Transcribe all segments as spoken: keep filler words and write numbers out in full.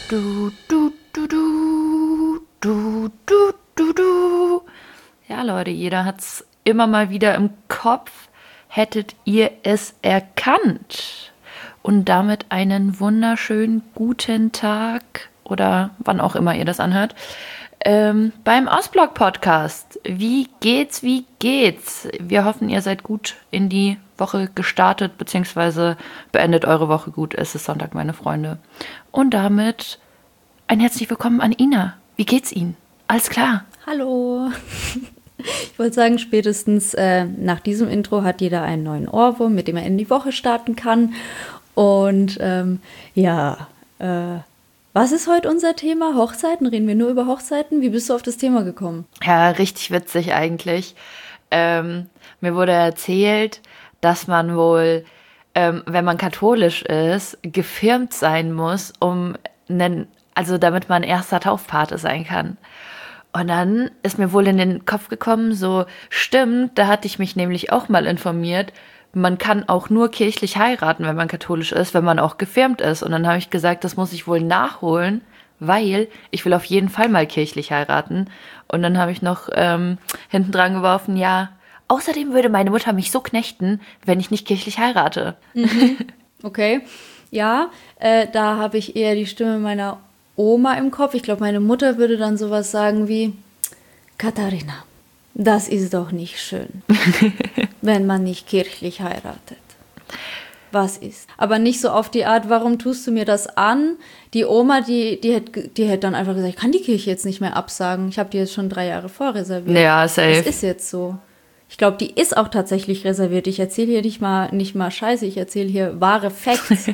Du, du, du, du, du, du, du, du. Ja, Leute, jeder hat's immer mal wieder im Kopf. Hättet ihr es erkannt? Und damit einen wunderschönen guten Tag oder wann auch immer ihr das anhört. Ähm, beim Ostblock-Podcast. Wie geht's, wie geht's? Wir hoffen, ihr seid gut in die Woche gestartet, beziehungsweise beendet eure Woche gut. Es ist Sonntag, meine Freunde. Und damit ein herzlich willkommen an Ina. Wie geht's Ihnen? Alles klar? Hallo. Ich wollte sagen, spätestens äh, nach diesem Intro hat jeder einen neuen Ohrwurm, mit dem er in die Woche starten kann. Und ähm, ja, äh, was ist heute unser Thema? Hochzeiten? Reden wir nur über Hochzeiten? Wie bist du auf das Thema gekommen? Ja, richtig witzig eigentlich. Ähm, mir wurde erzählt, dass man wohl, ähm, wenn man katholisch ist, gefirmt sein muss, um einen, also damit man erster Taufpate sein kann. Und dann ist mir wohl in den Kopf gekommen, so stimmt, da hatte ich mich nämlich auch mal informiert, man kann auch nur kirchlich heiraten, wenn man katholisch ist, wenn man auch gefirmt ist. Und dann habe ich gesagt, das muss ich wohl nachholen, weil ich will auf jeden Fall mal kirchlich heiraten. Und dann habe ich noch ähm, hinten dran geworfen, ja, außerdem würde meine Mutter mich so knechten, wenn ich nicht kirchlich heirate. Mhm. Okay, ja, äh, da habe ich eher die Stimme meiner Oma im Kopf. Ich glaube, meine Mutter würde dann sowas sagen wie, Katharina, das ist doch nicht schön, wenn man nicht kirchlich heiratet. Was ist? Aber nicht so auf die Art, warum tust du mir das an? Die Oma, die, die hätte die hätt dann einfach gesagt, ich kann die Kirche jetzt nicht mehr absagen. Ich habe die jetzt schon drei Jahre vorreserviert. Ja, safe. Das ist jetzt so. Ich glaube, die ist auch tatsächlich reserviert. Ich erzähle hier nicht mal, nicht mal Scheiße, ich erzähle hier wahre Facts.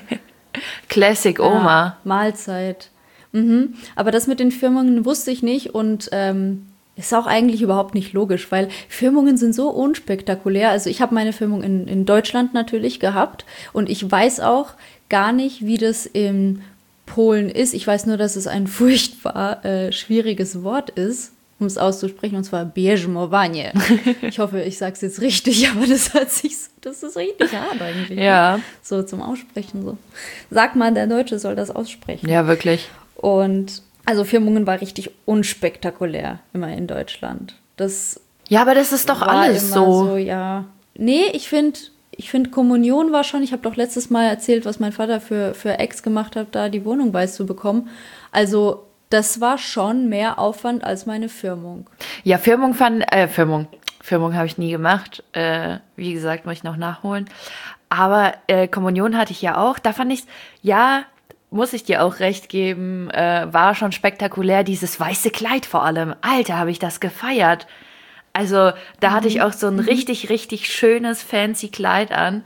Classic Oma. Ja, Mahlzeit. Mhm. Aber das mit den Firmungen wusste ich nicht und ähm, ist auch eigentlich überhaupt nicht logisch, weil Firmungen sind so unspektakulär. Also ich habe meine Firmung in, in Deutschland natürlich gehabt und ich weiß auch gar nicht, wie das in Polen ist. Ich weiß nur, dass es ein furchtbar äh, schwieriges Wort ist, um es auszusprechen, und zwar bierzmowanie. Ich hoffe, ich sage es jetzt richtig, aber das hört sich so, das ist richtig hart eigentlich. Ja. Ne? So zum Aussprechen so. Sag mal, der Deutsche soll das aussprechen. Ja, wirklich. Und also Firmungen war richtig unspektakulär immer in Deutschland. Das ja, aber das ist doch war alles immer so. so. Ja. Nee, ich finde, ich find Kommunion war schon, ich habe doch letztes Mal erzählt, was mein Vater für, für Ex gemacht hat, da die Wohnung weiß zu bekommen. Also das war schon mehr Aufwand als meine Firmung. Ja, Firmung fand, äh, Firmung. Firmung habe ich nie gemacht. Äh, wie gesagt, muss ich noch nachholen. Aber äh, Kommunion hatte ich ja auch. Da fand ich, ja, muss ich dir auch recht geben, äh, war schon spektakulär, dieses weiße Kleid vor allem. Alter, habe ich das gefeiert. Also da mhm. hatte ich auch so ein mhm. richtig, richtig schönes, fancy Kleid an.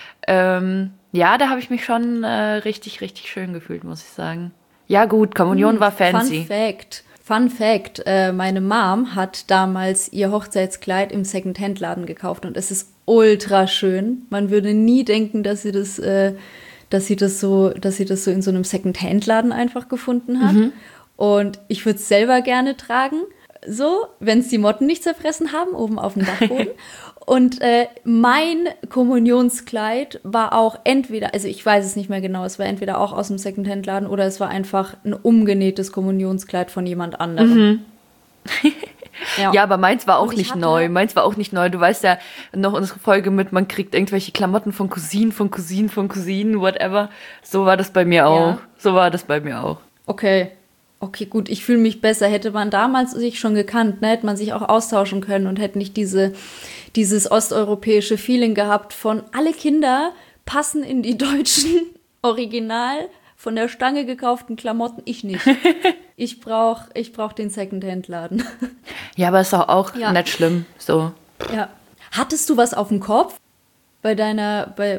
Ähm, ja, da habe ich mich schon äh, richtig, richtig schön gefühlt, muss ich sagen. Ja gut, Kommunion mhm. war fancy. Fun Fact, Fun Fact, äh, meine Mom hat damals ihr Hochzeitskleid im Second-Hand-Laden gekauft und es ist ultra schön. Man würde nie denken, dass sie das... Äh, dass sie das so, dass sie das so in so einem Second-Hand-Laden einfach gefunden hat. Mhm. Und ich würde es selber gerne tragen, so, wenn es die Motten nicht zerfressen haben, oben auf dem Dachboden. Und äh, mein Kommunionskleid war auch entweder, also ich weiß es nicht mehr genau, es war entweder auch aus dem Second-Hand-Laden oder es war einfach ein umgenähtes Kommunionskleid von jemand anderem. Mhm. Ja. ja, aber meins war auch nicht hatte, neu. Meins war auch nicht neu. Du weißt ja noch unsere Folge mit, man kriegt irgendwelche Klamotten von Cousinen, von Cousinen, von Cousinen, whatever. So war das bei mir auch. Ja. So war das bei mir auch. Okay. Okay, gut, ich fühle mich besser. Hätte man damals sich schon gekannt, ne, hätte man sich auch austauschen können und hätte nicht diese, dieses osteuropäische Feeling gehabt von alle Kinder passen in die deutschen Original von der Stange gekauften Klamotten, ich nicht. Ich brauche ich brauch den Second-Hand-Laden. Ja, aber ist doch auch ja. nicht schlimm. So. Ja. Hattest du was auf dem Kopf bei deiner, bei,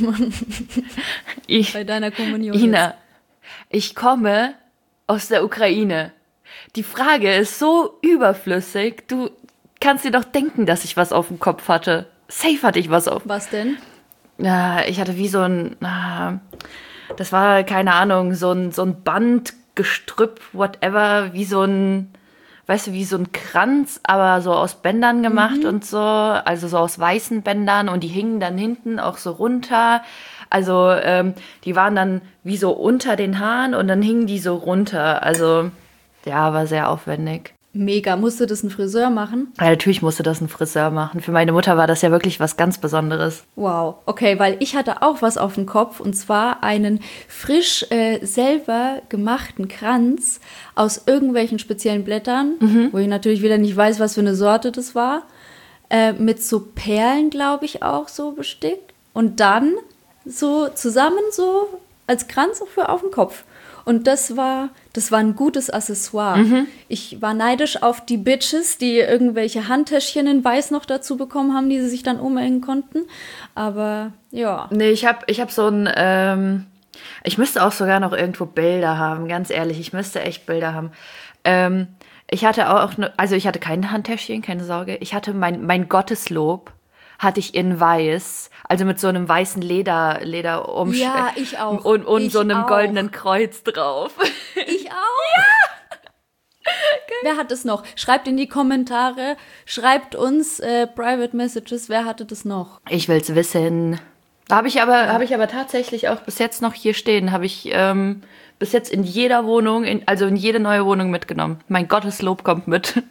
ich, bei deiner Kommunion? Ina, ich komme aus der Ukraine. Die Frage ist so überflüssig. Du kannst dir doch denken, dass ich was auf dem Kopf hatte. Safe hatte ich was auf. Was denn? Ja, ich hatte wie so ein... Das war, keine Ahnung, so ein, so ein Band, Gestrüpp, whatever, wie so ein, weißt du, wie so ein Kranz, aber so aus Bändern gemacht mhm. und so, also so aus weißen Bändern und die hingen dann hinten auch so runter. Also ähm, die waren dann wie so unter den Haaren und dann hingen die so runter. Also ja, war sehr aufwendig. Mega. Musste das ein Friseur machen? Ja, natürlich musste das ein Friseur machen. Für meine Mutter war das ja wirklich was ganz Besonderes. Wow. Okay, weil ich hatte auch was auf dem Kopf und zwar einen frisch äh, selber gemachten Kranz aus irgendwelchen speziellen Blättern, mhm. wo ich natürlich wieder nicht weiß, was für eine Sorte das war, äh, mit so Perlen, glaube ich, auch so bestickt und dann so zusammen so als Kranz für auf dem Kopf. Und das war, das war ein gutes Accessoire. Mhm. Ich war neidisch auf die Bitches, die irgendwelche Handtäschchen in Weiß noch dazu bekommen haben, die sie sich dann umhängen konnten. Aber ja. Nee, ich habe ich hab so ein, ähm, ich müsste auch sogar noch irgendwo Bilder haben, ganz ehrlich. Ich müsste echt Bilder haben. Ähm, ich hatte auch, ne, also ich hatte kein Handtäschchen, keine Sorge. Ich hatte mein, mein Gotteslob, hatte ich in Weiß. Also mit so einem weißen Leder, Lederumschlag. Ja, ich auch. Und, und ich so einem auch. goldenen Kreuz drauf. Ich auch. Ja. Wer hat es noch? Schreibt in die Kommentare. Schreibt uns äh, Private Messages. Wer hatte das noch? Ich will's wissen. Habe ich aber, habe ich aber tatsächlich auch bis jetzt noch hier stehen. Habe ich ähm, bis jetzt in jeder Wohnung, in, also in jede neue Wohnung mitgenommen. Mein Gotteslob kommt mit.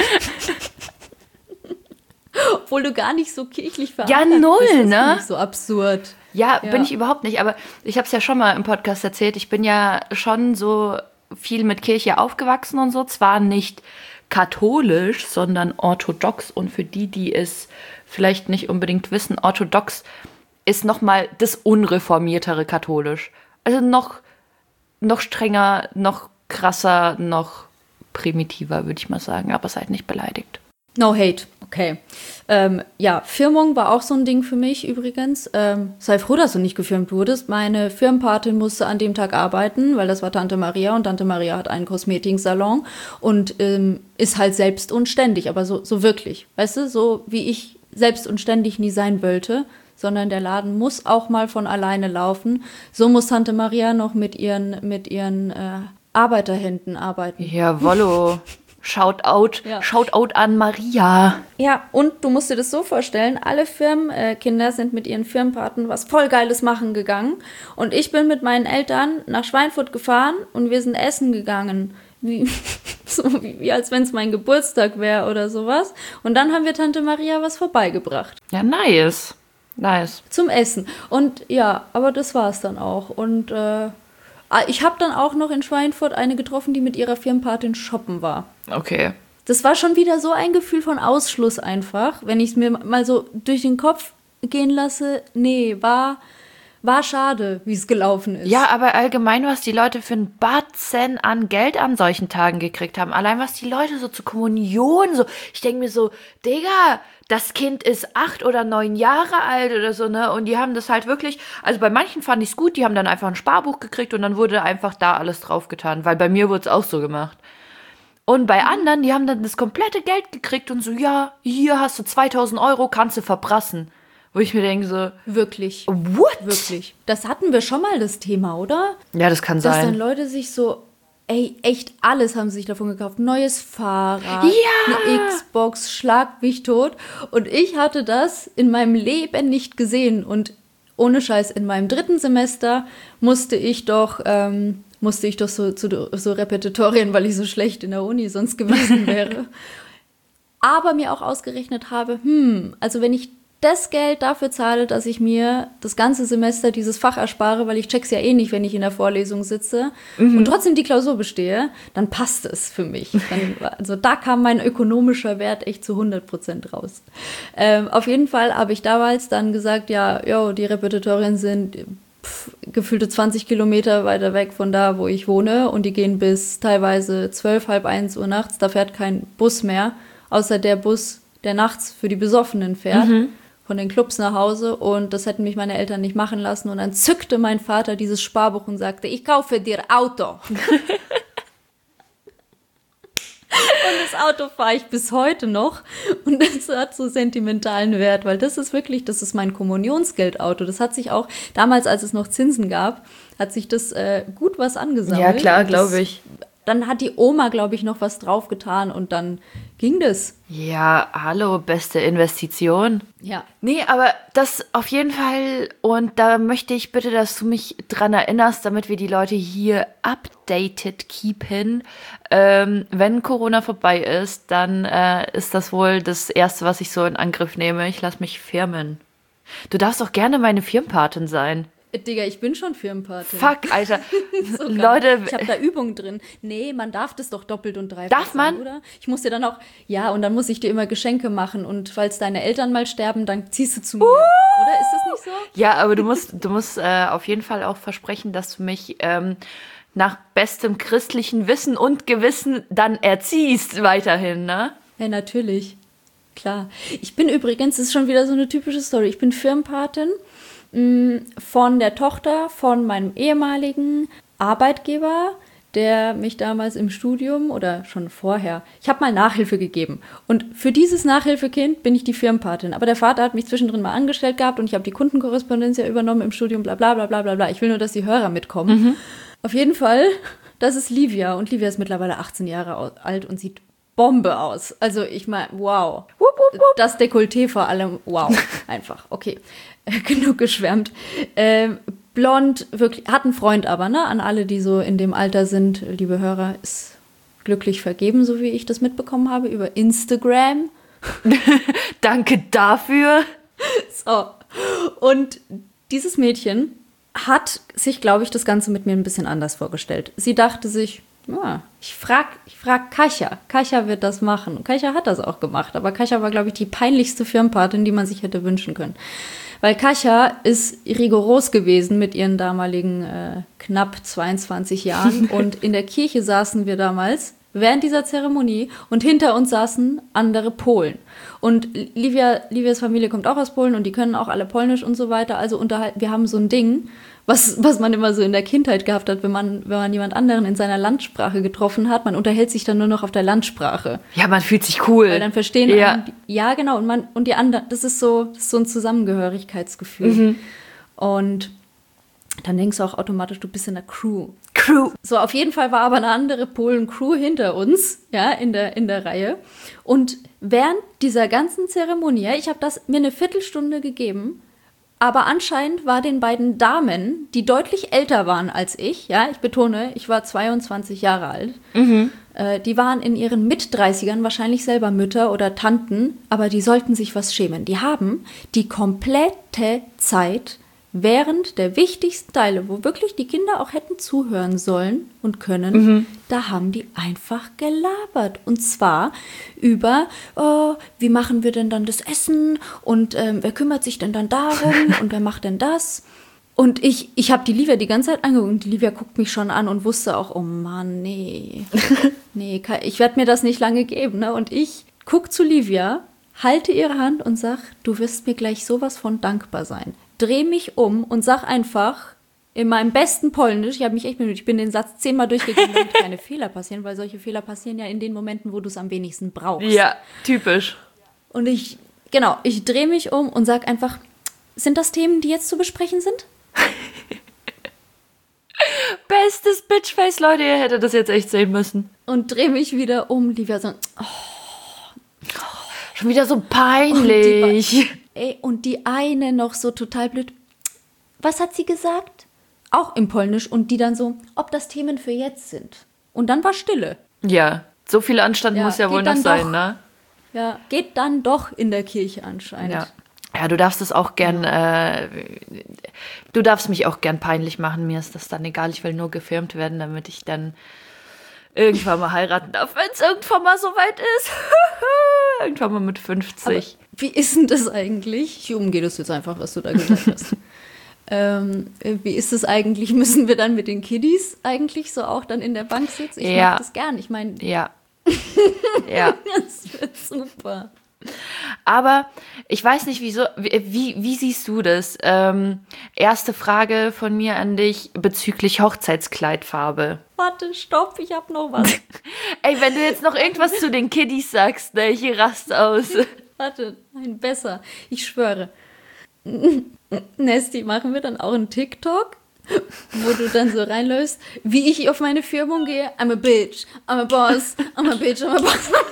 Obwohl du gar nicht so kirchlich verankert Ja, null, bist. Das ne? finde ich so absurd. Ja, Ja. bin ich überhaupt nicht. Aber ich habe es ja schon mal im Podcast erzählt. Ich bin ja schon so viel mit Kirche aufgewachsen und so. Zwar nicht katholisch, sondern orthodox. Und für die, die es vielleicht nicht unbedingt wissen, orthodox ist nochmal das unreformiertere katholisch. Also noch, noch strenger, noch krasser, noch primitiver, würde ich mal sagen. Aber seid nicht beleidigt. No hate, okay. Ähm, ja, Firmung war auch so ein Ding für mich übrigens. Ähm, sei froh, dass du nicht gefirmt wurdest. Meine Firmenpatin musste an dem Tag arbeiten, weil das war Tante Maria und Tante Maria hat einen Kosmetiksalon und ähm, ist halt selbst und ständig, aber so, so wirklich. Weißt du, so wie ich selbst und ständig nie sein wollte, sondern der Laden muss auch mal von alleine laufen. So muss Tante Maria noch mit ihren, mit ihren äh, Arbeiterhänden arbeiten. Jawollo. Shoutout, Ja. Shoutout an Maria. Ja, und du musst dir das so vorstellen, alle Firmenkinder äh, sind mit ihren Firmenpaten was voll Geiles machen gegangen. Und ich bin mit meinen Eltern nach Schweinfurt gefahren und wir sind essen gegangen. Wie, so wie, wie als wenn es mein Geburtstag wäre oder sowas. Und dann haben wir Tante Maria was vorbeigebracht. Ja, nice. Nice. Zum Essen. Und ja, aber das war es dann auch. Und äh, ich habe dann auch noch in Schweinfurt eine getroffen, die mit ihrer Firmenpatin shoppen war. Okay. Das war schon wieder so ein Gefühl von Ausschluss einfach, wenn ich es mir mal so durch den Kopf gehen lasse. Nee, war, war schade, wie es gelaufen ist. Ja, aber allgemein, was die Leute für einen Batzen an Geld an solchen Tagen gekriegt haben. Allein, was die Leute so zur Kommunion, so. Ich denke mir so, Digga, das Kind ist acht oder neun Jahre alt oder so, ne? Und die haben das halt wirklich, also bei manchen fand ich es gut, die haben dann einfach ein Sparbuch gekriegt und dann wurde einfach da alles draufgetan. Weil bei mir wurde es auch so gemacht. Und bei anderen, die haben dann das komplette Geld gekriegt und so, ja, hier hast du zweitausend Euro, kannst du verprassen. Wo ich mir denke so, Wirklich. what? Wirklich. Das hatten wir schon mal, das Thema, oder? Ja, das kann Dass sein. dann Leute sich so, ey, echt alles haben sie sich davon gekauft. Neues Fahrrad, Ja. eine Xbox, schlag mich tot. Und ich hatte das in meinem Leben nicht gesehen. Und ohne Scheiß, in meinem dritten Semester musste ich doch, ähm, musste ich doch so, zu so Repetitorien, weil ich so schlecht in der Uni sonst gewesen wäre. Aber mir auch ausgerechnet habe, hm, also wenn ich das Geld dafür zahle, dass ich mir das ganze Semester dieses Fach erspare, weil ich check's ja eh nicht, wenn ich in der Vorlesung sitze mhm. und trotzdem die Klausur bestehe, dann passt es für mich. Dann, also da kam mein ökonomischer Wert echt zu hundert Prozent raus. Ähm, auf jeden Fall habe ich damals dann gesagt, ja, jo, die Repetitorien sind pff, gefühlte zwanzig Kilometer weiter weg von da, wo ich wohne und die gehen bis teilweise zwölf, halb eins Uhr nachts. Da fährt kein Bus mehr, außer der Bus, der nachts für die Besoffenen fährt. Mhm. Von den Clubs nach Hause und das hätten mich meine Eltern nicht machen lassen und dann zückte mein Vater dieses Sparbuch und sagte, ich kaufe dir Auto. Und das Auto fahre ich bis heute noch und das hat so sentimentalen Wert, weil das ist wirklich, das ist mein Kommunionsgeldauto. Das hat sich auch, damals als es noch Zinsen gab, hat sich das äh, gut was angesammelt. Ja, klar, glaube ich. Dann hat die Oma, glaube ich, noch was draufgetan und dann ging das. Ja, hallo, beste Investition. Ja. Nee, aber das auf jeden Fall, und da möchte ich bitte, dass du mich dran erinnerst, damit wir die Leute hier updated keepen. Ähm, wenn Corona vorbei ist, dann äh, ist das wohl das Erste, was ich so in Angriff nehme. Ich lasse mich firmen. Du darfst auch gerne meine Firmenpatin sein. Digga, ich bin schon Firmenpatin. Fuck, Alter. So Leute. Ich habe da Übungen drin. Nee, man darf das doch doppelt und dreifach Darf man? sagen, oder? Ich muss dir dann auch, ja, und dann muss ich dir immer Geschenke machen. Und falls deine Eltern mal sterben, dann ziehst du zu mir. Uh! Oder ist das nicht so? Ja, aber du musst, du musst äh, auf jeden Fall auch versprechen, dass du mich ähm, nach bestem christlichen Wissen und Gewissen dann erziehst weiterhin, ne? Ja, natürlich. Klar. Ich bin übrigens, das ist schon wieder so eine typische Story, ich bin Firmenpatin von der Tochter von meinem ehemaligen Arbeitgeber, der mich damals im Studium oder schon vorher, ich habe mal Nachhilfe gegeben. Und für dieses Nachhilfekind bin ich die Firmenpatin. Aber der Vater hat mich zwischendrin mal angestellt gehabt und ich habe die Kundenkorrespondenz ja übernommen im Studium, bla bla bla bla bla bla. Ich will nur, dass die Hörer mitkommen. Mhm. Auf jeden Fall, das ist Livia. Und Livia ist mittlerweile achtzehn Jahre alt und sieht Bombe aus. Also ich meine, wow. Wupp, wupp, wupp. Das Dekolleté vor allem, wow. Einfach, okay. Genug geschwärmt. Ähm, blond, wirklich, hat einen Freund aber, ne? An alle, die so in dem Alter sind, liebe Hörer, ist glücklich vergeben, so wie ich das mitbekommen habe, über Instagram. Danke dafür. So. Und dieses Mädchen hat sich, glaube ich, das Ganze mit mir ein bisschen anders vorgestellt. Sie dachte sich, ja, ich frag, ich frag Kasia. Kasia wird das machen. Und Kasia hat das auch gemacht. Aber Kasia war, glaube ich, die peinlichste Firmenpatin, die man sich hätte wünschen können. Weil Kasia ist rigoros gewesen mit ihren damaligen äh, knapp zweiundzwanzig Jahren. Und in der Kirche saßen wir damals während dieser Zeremonie und hinter uns saßen andere Polen. Und Livia, Livias Familie kommt auch aus Polen und die können auch alle Polnisch und so weiter. Also unterhalten, wir haben so ein Ding, was, was man immer so in der Kindheit gehabt hat, wenn man, wenn man jemand anderen in seiner Landsprache getroffen hat. Man unterhält sich dann nur noch auf der Landsprache. Ja, man fühlt sich cool. Weil dann verstehen ja. einen, ja, genau. Und, man, und die anderen, das ist so, das ist so ein Zusammengehörigkeitsgefühl. Mhm. Und dann denkst du auch automatisch, du bist in der Crew. Crew. So, auf jeden Fall war aber eine andere Polen-Crew hinter uns, ja, in der, in der Reihe. Und während dieser ganzen Zeremonie, ich habe das mir eine Viertelstunde gegeben, aber anscheinend war den beiden Damen, die deutlich älter waren als ich, ja, ich betone, ich war zweiundzwanzig Jahre alt, mhm. äh, die waren in ihren Mit-dreißigern wahrscheinlich selber Mütter oder Tanten, aber die sollten sich was schämen. Die haben die komplette Zeit während der wichtigsten Teile, wo wirklich die Kinder auch hätten zuhören sollen und können, mhm. da haben die einfach gelabert. Und zwar über, oh, wie machen wir denn dann das Essen und ähm, wer kümmert sich denn dann darum und wer macht denn das? Und ich, ich habe die Livia die ganze Zeit angeguckt und die Livia guckt mich schon an und wusste auch, oh Mann, nee, nee, ich werde mir das nicht lange geben. Ne? Und ich gucke zu Livia, halte ihre Hand und sag, du wirst mir gleich sowas von dankbar sein. Dreh mich um und sag einfach in meinem besten Polnisch, ich habe mich echt bemüht, ich bin den Satz zehnmal durchgegangen, damit keine Fehler passieren, weil solche Fehler passieren ja in den Momenten, wo du es am wenigsten brauchst. Ja, typisch. Und ich, genau, ich drehe mich um und sag einfach, sind das Themen, die jetzt zu besprechen sind? Bestes Bitchface, Leute, ihr hättet das jetzt echt sehen müssen. Und drehe mich wieder um, Livia so, oh. Schon wieder so peinlich. Und die, ey, und die eine noch so total blöd. Was hat sie gesagt? Auch im Polnisch. Und die dann so, ob das Themen für jetzt sind. Und dann war Stille. Ja, so viel Anstand ja, muss ja wohl noch sein, doch, ne? Ja, geht dann doch in der Kirche anscheinend. Ja, ja, du darfst es auch gern, äh, du darfst mich auch gern peinlich machen. Mir ist das dann egal. Ich will nur gefilmt werden, damit ich dann irgendwann mal heiraten darf, wenn es irgendwann mal so weit ist. Irgendwann mal mit fünfzig. Aber wie ist denn das eigentlich? Ich umgehe das jetzt einfach, was du da gesagt hast. ähm, wie ist das eigentlich? Müssen wir dann mit den Kiddies eigentlich so auch dann in der Bank sitzen? Ich ja. mag das gern. Ich meine, ja. ja. Das wird super. Aber ich weiß nicht, wieso, wie, wie siehst du das? Ähm, erste Frage von mir an dich bezüglich Hochzeitskleidfarbe. Warte, stopp, ich hab noch was. Ey, wenn du jetzt noch irgendwas zu den Kiddies sagst, ne, ich raste aus. Warte, nein, besser. Ich schwöre. Nesti, machen wir dann auch einen TikTok, wo du dann so reinläufst, wie ich auf meine Firmung gehe? I'm a bitch, I'm a boss, I'm a bitch, I'm a boss.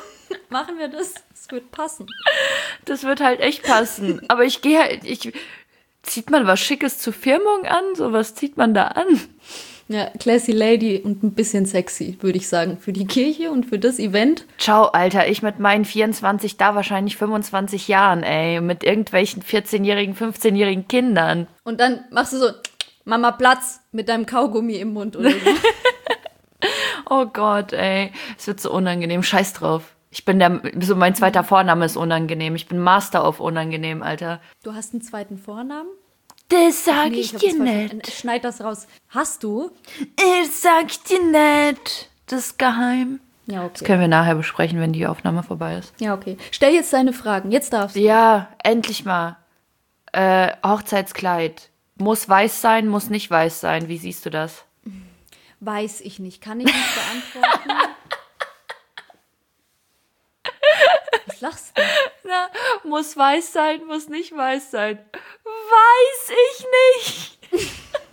Machen wir das? Das wird passen. Das wird halt echt passen. Aber ich gehe halt, ich, zieht man was Schickes zur Firmung an? So was zieht man da an? Ja, classy lady und ein bisschen sexy, würde ich sagen. Für die Kirche und für das Event. Ciao, Alter, ich mit meinen vierundzwanzig, da wahrscheinlich fünfundzwanzig Jahren, ey. Mit irgendwelchen vierzehnjährigen, fünfzehnjährigen Kindern. Und dann machst du so, Mama, Platz mit deinem Kaugummi im Mund oder so. Oh Gott, ey. Es wird so unangenehm. Scheiß drauf. Ich bin der, so mein zweiter Vorname ist unangenehm. Ich bin Master auf unangenehm, Alter. Du hast einen zweiten Vornamen? Das sag Nee, ich, ich dir hab's nicht. verstanden. Schneid das raus. Hast du? Das sag ich dir nicht. Das ist geheim. Ja, Das okay. können wir nachher besprechen, wenn die Aufnahme vorbei ist. Ja, okay. Stell jetzt deine Fragen. Jetzt darfst du. Ja, endlich mal. Äh, Hochzeitskleid. Muss weiß sein, muss nicht weiß sein. Wie siehst du das? Weiß ich nicht. Kann ich nicht beantworten. Was lachst du? Na, muss weiß sein, muss nicht weiß sein. Weiß ich nicht.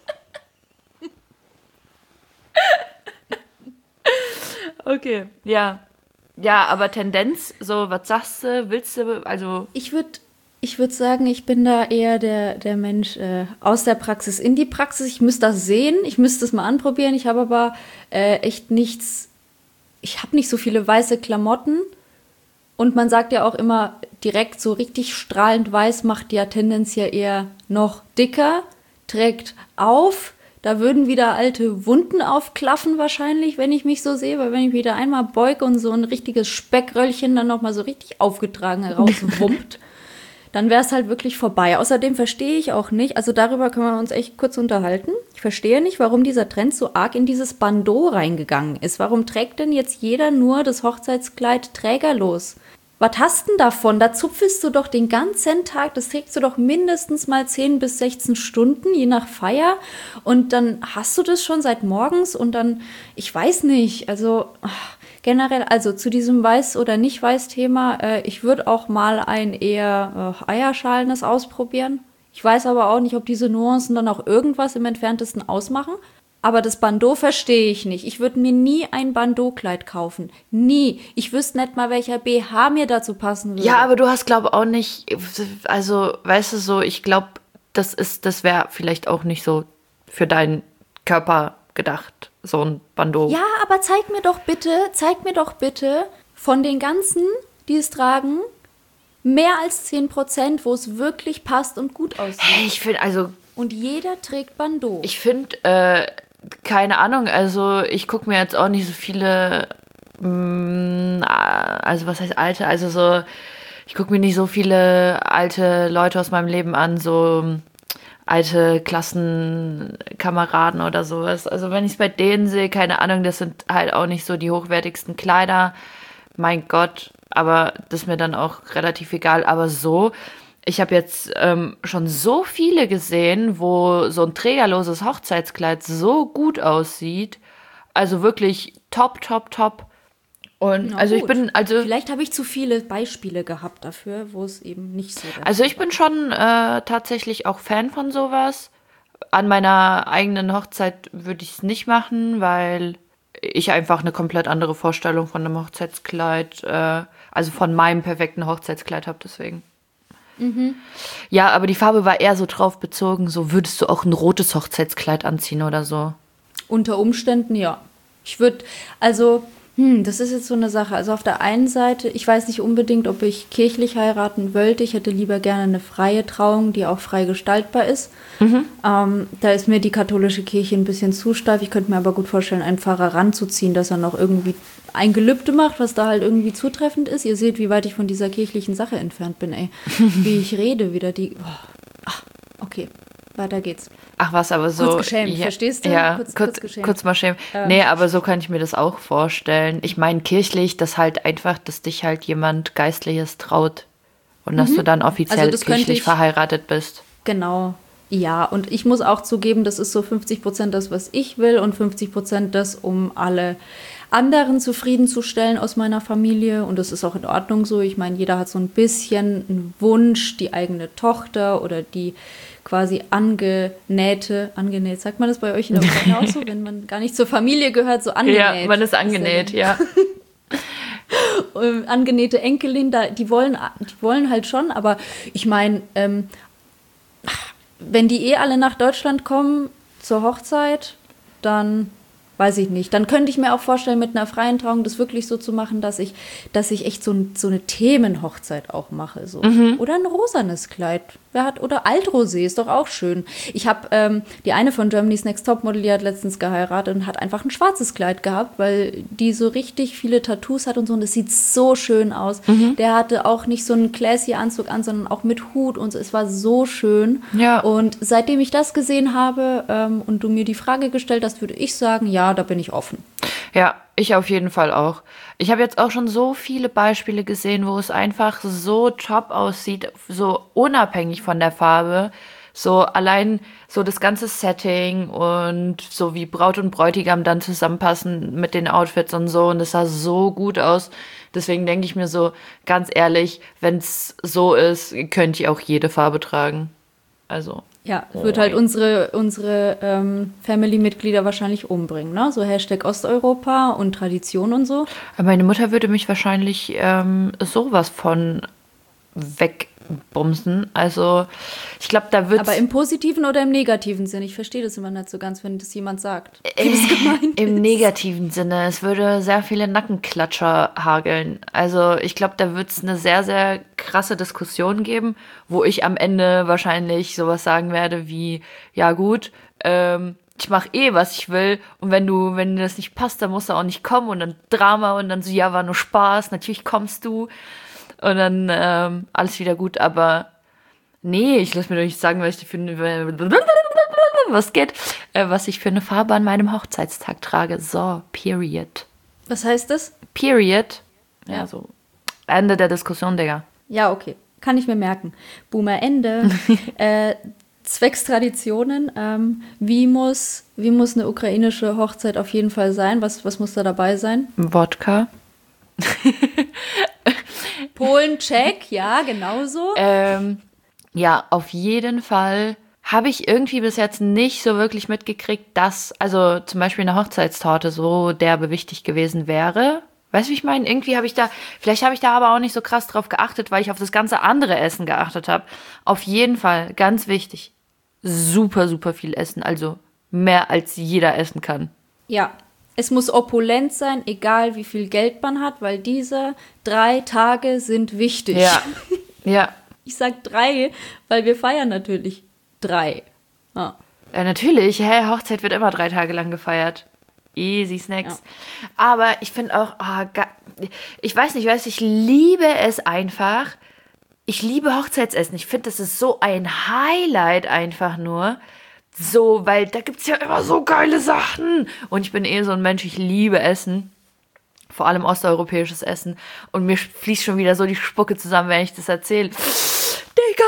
Okay, ja. Ja, aber Tendenz, so, was sagst du, willst du, also... Ich würde ich würd sagen, ich bin da eher der, der Mensch äh, aus der Praxis in die Praxis. Ich müsste das sehen, ich müsste es mal anprobieren. Ich habe aber äh, echt nichts, ich habe nicht so viele weiße Klamotten. Und man sagt ja auch immer, direkt so richtig strahlend weiß macht ja tendenziell eher noch dicker, trägt auf. Da würden wieder alte Wunden aufklaffen wahrscheinlich, wenn ich mich so sehe. Weil wenn ich wieder einmal beuge und so ein richtiges Speckröllchen dann nochmal so richtig aufgetragen herauswummt, dann wäre es halt wirklich vorbei. Außerdem verstehe ich auch nicht, also darüber können wir uns echt kurz unterhalten. Ich verstehe nicht, warum dieser Trend so arg in dieses Bandeau reingegangen ist. Warum trägt denn jetzt jeder nur das Hochzeitskleid trägerlos? Was hast denn davon? Da zupfelst du doch den ganzen Tag, das trägst du doch mindestens mal zehn bis sechzehn Stunden, je nach Feier. Und dann hast du das schon seit morgens und dann, ich weiß nicht, also ach, generell, also zu diesem Weiß- oder Nicht-Weiß-Thema, äh, ich würde auch mal ein eher äh, eierschalenes ausprobieren. Ich weiß aber auch nicht, ob diese Nuancen dann auch irgendwas im Entferntesten ausmachen. Aber das Bandeau verstehe ich nicht. Ich würde mir nie ein Bandeau-Kleid kaufen. Nie. Ich wüsste nicht mal, welcher B H mir dazu passen würde. Ja, aber du hast, glaube ich, auch nicht, also, weißt du, so, ich glaube, das ist, das wäre vielleicht auch nicht so für deinen Körper gedacht, so ein Bandeau. Ja, aber zeig mir doch bitte, zeig mir doch bitte von den ganzen, die es tragen, mehr als zehn Prozent, wo es wirklich passt und gut aussieht. Hey, ich finde, also, Und jeder trägt Bandeau. ich finde, äh, keine Ahnung, also ich gucke mir jetzt auch nicht so viele, mh, also was heißt alte, also so, ich gucke mir nicht so viele alte Leute aus meinem Leben an, so alte Klassenkameraden oder sowas. Also wenn ich es bei denen sehe, keine Ahnung, das sind halt auch nicht so die hochwertigsten Kleider, mein Gott, aber das ist mir dann auch relativ egal, aber so... Ich habe jetzt ähm, schon so viele gesehen, wo so ein trägerloses Hochzeitskleid so gut aussieht. Also wirklich top, top, top. Und Na also ich gut. bin, also, Vielleicht habe ich zu viele Beispiele gehabt dafür, wo es eben nicht so ist. also ich bin schon äh, tatsächlich auch Fan von sowas. An meiner eigenen Hochzeit würde ich es nicht machen, weil ich einfach eine komplett andere Vorstellung von einem Hochzeitskleid, äh, also von meinem perfekten Hochzeitskleid habe, deswegen. Ja, aber die Farbe war eher so drauf bezogen, so würdest du auch ein rotes Hochzeitskleid anziehen oder so. Unter Umständen, ja. Ich würde, also, hm, das ist jetzt so eine Sache. Also auf der einen Seite, ich weiß nicht unbedingt, ob ich kirchlich heiraten wollte. Ich hätte lieber gerne eine freie Trauung, die auch frei gestaltbar ist. Mhm. Ähm, da ist mir die katholische Kirche ein bisschen zu steif. Ich könnte mir aber gut vorstellen, einen Pfarrer ranzuziehen, dass er noch irgendwie ein Gelübde macht, was da halt irgendwie zutreffend ist. Ihr seht, wie weit ich von dieser kirchlichen Sache entfernt bin, ey. Wie ich rede, wieder die... Oh. Ach, okay, weiter geht's. Ach was, aber so... Kurz geschämt, ja, verstehst du? Ja, Kurz- kurz, kurz geschämt. kurz mal schämen. Ähm. Nee, aber so kann ich mir das auch vorstellen. Ich meine, kirchlich, das halt einfach, dass dich halt jemand Geistliches traut. Und dass du dann offiziell Also das könnte kirchlich ich- verheiratet bist. Genau. Ja, und ich muss auch zugeben, das ist so fünfzig Prozent das, was ich will und fünfzig Prozent das, um alle anderen zufriedenzustellen aus meiner Familie. Und das ist auch in Ordnung so. Ich meine, jeder hat so ein bisschen einen Wunsch, die eigene Tochter oder die quasi angenähte, angenäht, sagt man das bei euch in der Ukraine auch so, wenn man gar nicht zur Familie gehört, so angenäht. Ja, man ist angenäht, ja. äh, angenähte Enkelin, da, die wollen, die wollen halt schon, aber ich meine, ähm, wenn die eh alle nach Deutschland kommen zur Hochzeit, dann weiß ich nicht. Dann könnte ich mir auch vorstellen, mit einer freien Trauung das wirklich so zu machen, dass ich, dass ich echt so, ein, so eine Themenhochzeit auch mache. So. Mhm. Oder ein rosanes Kleid. Wer hat, oder Altrosé ist doch auch schön. Ich habe ähm, die eine von Germany's Next Topmodel, die hat letztens geheiratet und hat einfach ein schwarzes Kleid gehabt, weil die so richtig viele Tattoos hat und so. Und das sieht so schön aus. Mhm. Der hatte auch nicht so einen classy Anzug an, sondern auch mit Hut und so. Es war so schön. Ja. Und seitdem ich das gesehen habe ähm, und du mir die Frage gestellt hast, würde ich sagen, ja, da bin ich offen. Ja, ich auf jeden Fall auch. Ich habe jetzt auch schon so viele Beispiele gesehen, wo es einfach so top aussieht, so unabhängig von der Farbe. So allein so das ganze Setting und so wie Braut und Bräutigam dann zusammenpassen mit den Outfits und so. Und das sah so gut aus. Deswegen denke ich mir so, ganz ehrlich, wenn es so ist, könnt ihr auch jede Farbe tragen. Also. Ja, es wird halt unsere, unsere ähm, Family-Mitglieder wahrscheinlich umbringen, ne? So Hashtag Osteuropa und Tradition und so. Meine Mutter würde mich wahrscheinlich ähm, sowas von wegbumsen. Also ich glaube, da wird. Aber im positiven oder im negativen Sinn? Ich verstehe das immer nicht so ganz, wenn das jemand sagt. Wie das gemeint Im ist. negativen Sinne. Es würde sehr viele Nackenklatscher hageln. Also ich glaube, da wird es eine sehr, sehr krasse Diskussion geben, wo ich am Ende wahrscheinlich sowas sagen werde wie, ja gut, ähm, ich mache eh, was ich will und wenn du, wenn dir das nicht passt, dann musst du auch nicht kommen und dann Drama und dann so, ja, war nur Spaß, natürlich kommst du und dann ähm, alles wieder gut, aber nee, ich lass mir doch nicht sagen, was ich für eine, was geht, äh, was ich für eine Farbe an meinem Hochzeitstag trage. So, period. Was heißt das? Period. Ja, ja, so Ende der Diskussion, Digga. Ja, okay. Kann ich mir merken. Boomer Ende. äh, zwecks Traditionen. Ähm, wie, muss, wie muss eine ukrainische Hochzeit auf jeden Fall sein? Was, was muss da dabei sein? Wodka. Polen, Check, ja, genauso. Ähm, ja, auf jeden Fall habe ich irgendwie bis jetzt nicht so wirklich mitgekriegt, dass, also zum Beispiel eine Hochzeitstorte so derbe wichtig gewesen wäre. Weißt du, wie ich meine? Irgendwie habe ich da, vielleicht habe ich da aber auch nicht so krass drauf geachtet, weil ich auf das ganze andere Essen geachtet habe. Auf jeden Fall, ganz wichtig, super, super viel essen. Also mehr als jeder essen kann. Ja, es muss opulent sein, egal wie viel Geld man hat, weil diese drei Tage sind wichtig. Ja, ja. Ich sag drei, weil wir feiern natürlich drei. Ah. Ja, natürlich. Hä, Hochzeit wird immer drei Tage lang gefeiert. Easy Snacks. Ja. Aber ich finde auch, oh, ga, ich weiß nicht, weiß, ich liebe es einfach. Ich liebe Hochzeitsessen. Ich finde, das ist so ein Highlight einfach nur. So, weil da gibt es ja immer so geile Sachen. Und ich bin eh so ein Mensch, ich liebe Essen. Vor allem osteuropäisches Essen. Und mir fließt schon wieder so die Spucke zusammen, wenn ich das erzähle. Digga!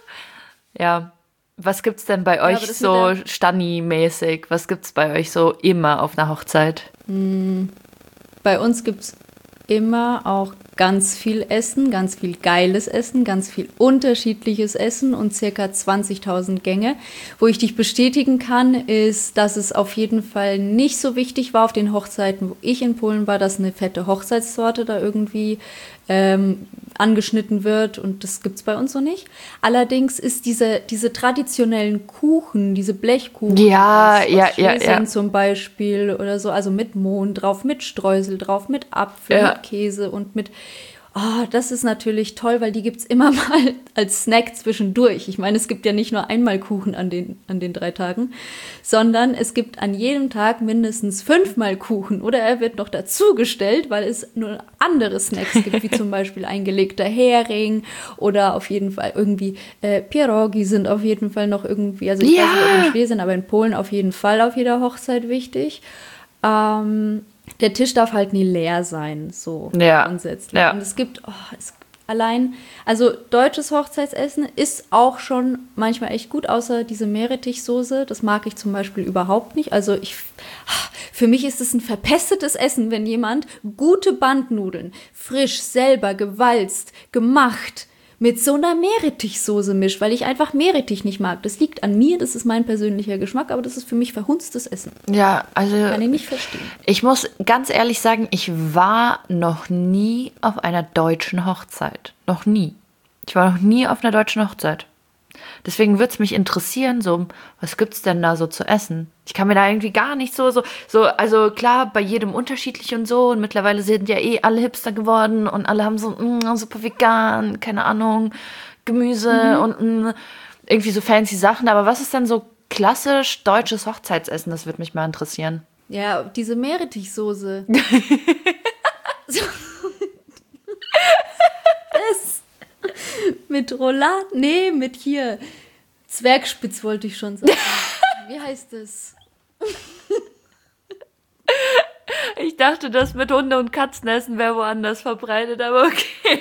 Ja, was gibt's denn bei euch ja, so Stani-mäßig? Was gibt's bei euch so immer auf einer Hochzeit? Mm, bei uns gibt's immer auch ganz viel Essen, ganz viel geiles Essen, ganz viel unterschiedliches Essen und circa zwanzigtausend Gänge. Wo ich dich bestätigen kann, ist, dass es auf jeden Fall nicht so wichtig war auf den Hochzeiten, wo ich in Polen war, dass eine fette Hochzeitstorte da irgendwie ähm, angeschnitten wird und das gibt's bei uns so nicht. Allerdings ist diese, diese traditionellen Kuchen, diese Blechkuchen, ja, aus, ja, aus ja, ja. zum Beispiel oder so, also mit Mohn drauf, mit Streusel drauf, mit Apfel, ja. mit Käse und mit Oh, das ist natürlich toll, weil die gibt es immer mal als Snack zwischendurch. Ich meine, es gibt ja nicht nur einmal Kuchen an den, an den drei Tagen, sondern es gibt an jedem Tag mindestens fünfmal Kuchen. Oder er wird noch dazugestellt, weil es nur andere Snacks gibt, wie zum Beispiel eingelegter Hering oder auf jeden Fall irgendwie äh, Pierogi sind auf jeden Fall noch irgendwie, also ich ja. weiß nicht, ob in Schweden sind, aber in Polen auf jeden Fall auf jeder Hochzeit wichtig. Ähm... Der Tisch darf halt nie leer sein, so ja. grundsätzlich. Ja. Und es gibt, oh, es allein, also deutsches Hochzeitsessen ist auch schon manchmal echt gut, außer diese Meerrettichsoße. Das mag ich zum Beispiel überhaupt nicht. Also ich, für mich ist es ein verpestetes Essen, wenn jemand gute Bandnudeln, frisch, selber, gewalzt, gemacht, mit so einer Meerrettichsoße mische, weil ich einfach Meerrettich nicht mag. Das liegt an mir, das ist mein persönlicher Geschmack, aber das ist für mich verhunztes Essen. Ja, also Kann ich nicht verstehen. ich muss ganz ehrlich sagen, ich war noch nie auf einer deutschen Hochzeit. Noch nie. Ich war noch nie auf einer deutschen Hochzeit. Deswegen würde es mich interessieren, so, was gibt's denn da so zu essen? Ich kann mir da irgendwie gar nicht so, so, so, also klar, bei jedem unterschiedlich und so. Und mittlerweile sind ja eh alle Hipster geworden und alle haben so mm, super vegan, keine Ahnung, Gemüse mhm. und mm, irgendwie so fancy Sachen. Aber was ist denn so klassisch deutsches Hochzeitsessen? Das würde mich mal interessieren. Ja, diese Meerrettichsoße. so. Das. Mit Rouladen? Nee, mit hier. Zwergspitz wollte ich schon sagen. Wie heißt das? Ich dachte, das mit Hunde- und Katzenessen wäre woanders verbreitet, aber okay.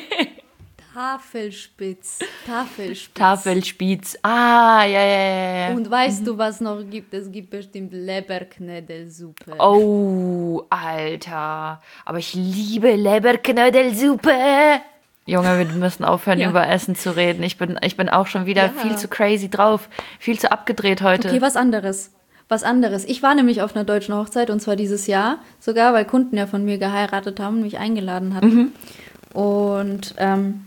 Tafelspitz. Tafelspitz. Tafelspitz. Ah, ja, ja, ja. Und weißt mhm. du, was noch gibt? Es gibt bestimmt Leberknödelsuppe. Oh, Alter. Aber ich liebe Leberknödelsuppe. Junge, wir müssen aufhören, ja. über Essen zu reden. Ich bin, ich bin auch schon wieder ja. viel zu crazy drauf. Viel zu abgedreht heute. Okay, was anderes. Was anderes. Ich war nämlich auf einer deutschen Hochzeit und zwar dieses Jahr. Sogar, weil Kunden ja von mir geheiratet haben und mich eingeladen hatten. Mhm. Und ähm,